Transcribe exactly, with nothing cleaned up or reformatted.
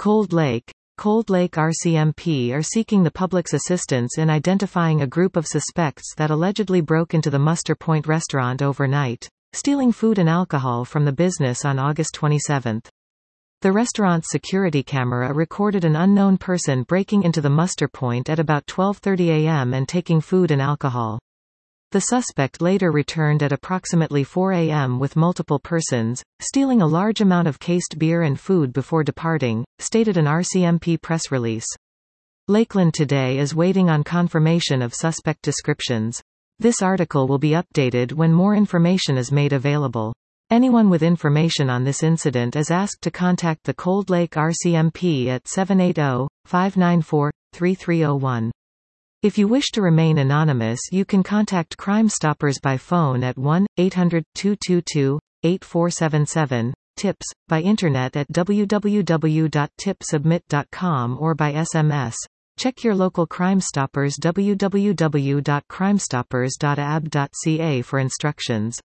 Cold Lake. Cold Lake R C M P are seeking the public's assistance in identifying a group of suspects that allegedly broke into the Muster Point restaurant overnight, stealing food and alcohol from the business on August twenty-seventh. The restaurant's security camera recorded an unknown person breaking into the Muster Point at about twelve thirty a m and taking food and alcohol. The suspect later returned at approximately four a m with multiple persons, stealing a large amount of cased beer and food before departing, stated an R C M P press release. Lakeland Today is waiting on confirmation of suspect descriptions. This article will be updated when more information is made available. Anyone with information on this incident is asked to contact the Cold Lake R C M P at seven eight zero, five nine four, three three zero one. If you wish to remain anonymous, you can contact Crime Stoppers by phone at one eight hundred, two two two, eight four seven seven, tips, by internet at w w w dot tip submit dot com or by S M S. Check your local Crime Stoppers w w w dot crime stoppers dot a b dot c a for instructions.